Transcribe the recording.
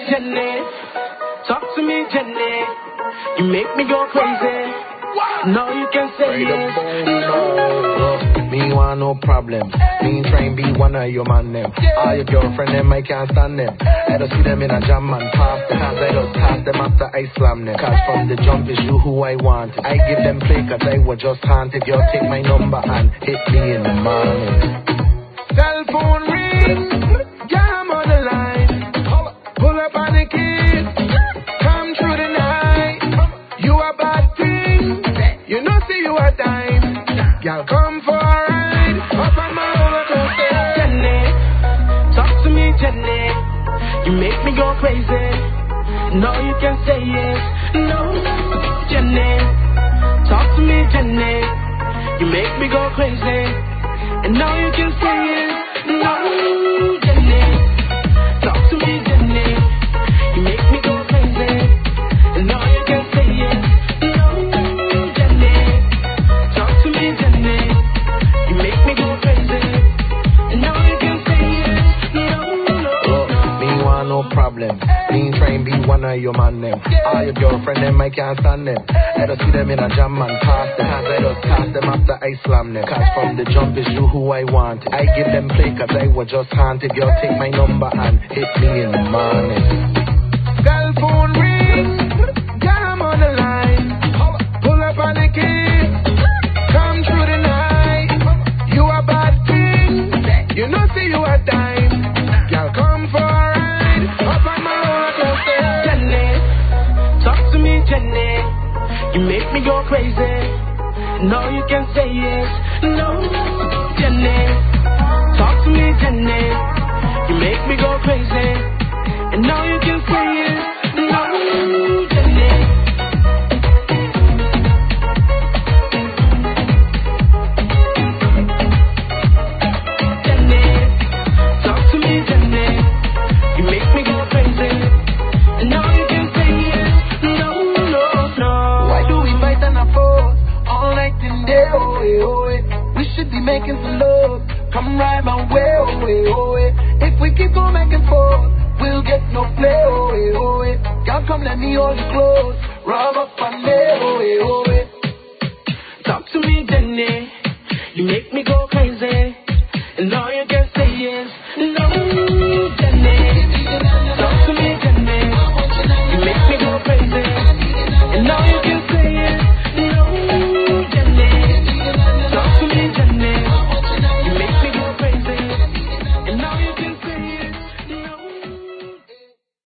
Jenny. Talk to me, Jenny. You make me go crazy. No, you can say yes. Me want no problem. Me try and be one of your man them. All your girlfriend them, I can't stand them. I don't see them in a jam and pass them. Cause I just pass them after I slam them. Cause from the jump is you who I want. I give them play cause I was just haunted. You take my number and hit me in the morning. Cell phone ring, yeah, I'm on the line. Pull up on the kid, come through the night. You a bad thing, you know see you a dime. Y'all come for a ride, up on my roller coaster. Jenny, talk to me, Jenny. You make me go crazy. No, you can say yes. No, Jenny, talk to me, Jenny. You make me go crazy. And now you can say yes. No, Jenny, talk to me, Jenny. You make me go crazy. And now you can say yes. No, Jenny, talk to me, Jenny. You make me go crazy. And now you can say yes. No. Me want no problem. Me try and be one of your man them. All your girlfriend them, I can't stand them. I don't see them in a jam and pass them. Cause I just pass them after I slam them. Cause from the jump is you who I want. I give them play cause I was just haunted. You take my number and hit me in the morning. Cell phone ring, yeah, I'm on the line. Pull up on the kid, come through the night. You a bad thing, you know see you a dime. Y'all come for a ride, up on my roller coaster. Jenny, talk to me, Jenny. You make me go crazy. No, you can say yes. No, Jenny, talk to me, Jenny. You make me go crazy. And now you can say yes. No, Jenny. Jenny, talk to me, Jenny. You make me go crazy. And now you can say yes. No. Why do we fight and afford all night and day? Oh, we should be making some love. Come right my way. Oh, if we keep going back and forth, we'll get no play. Oh, y'all come let me hold you close. Rub up on me.